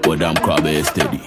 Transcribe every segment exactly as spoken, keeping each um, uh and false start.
But I'm crabby steady.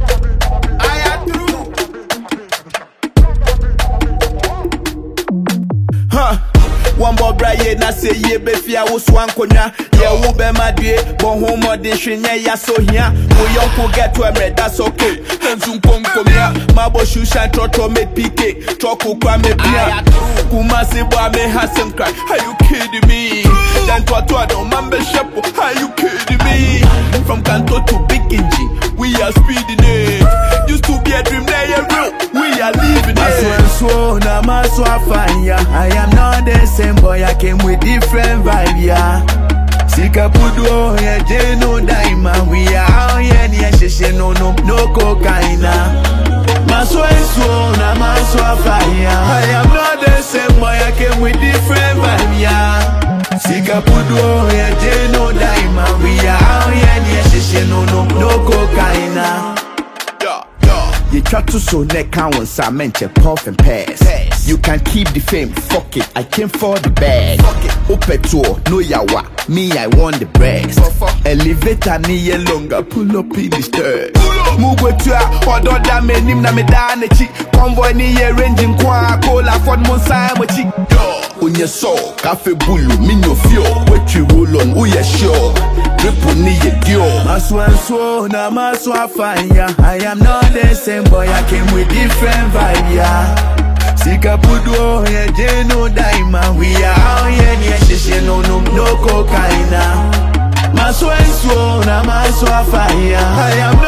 Huh. One boy Brian, na say ye be fear was one corner. Yeah, who be my dear, but home or the shinya ya so here. We young to get to a red, that's okay. And soon come come here. My boss you shine to make P K. Choco crime me pia. Kuma se boy me has some crack. Are you kidding me? Then to a to a don't membership. Are you kidding me? From Kanto to Big Inji, we are speeding it. Used to be a dream, now you're real. We are living it. I swear, now my so fine, yeah. I am not the same boy, I came with different vibe, yeah. Sika pudo, yeah, Jeno Daima. We are out here, yeah, she no, no, no cocaine. My so so, now my so fine, yeah. I am not the same boy, I came with different vibe, yeah. Sika pudo, yeah, Jeno Daima. We are out here, yeah, she no, no, no cocaine. You try to so neck and one menche puff and pass. You can keep the fame, fuck it, I came for the bag. Opeto, no yawa, me I want the breast. Elevator ni longer, pull up in the stairs. Mugwe tua, odo da me nim na me da ne chi. Convoy ni ye ranging kwa, cola ford monsa mo chi. Unye so, cafe bulu, minyo fio. What you roll on, uye sure. Triple ni ye dio. Maswan so, na maswa fine, yeah. I am not the same boy, I came with different vibe, yeah. Sika pudo, yeah, Jeno Daima. We are out here, yeah, she no, no, no cocaine. Maswan so, na maswa fine, yeah. I am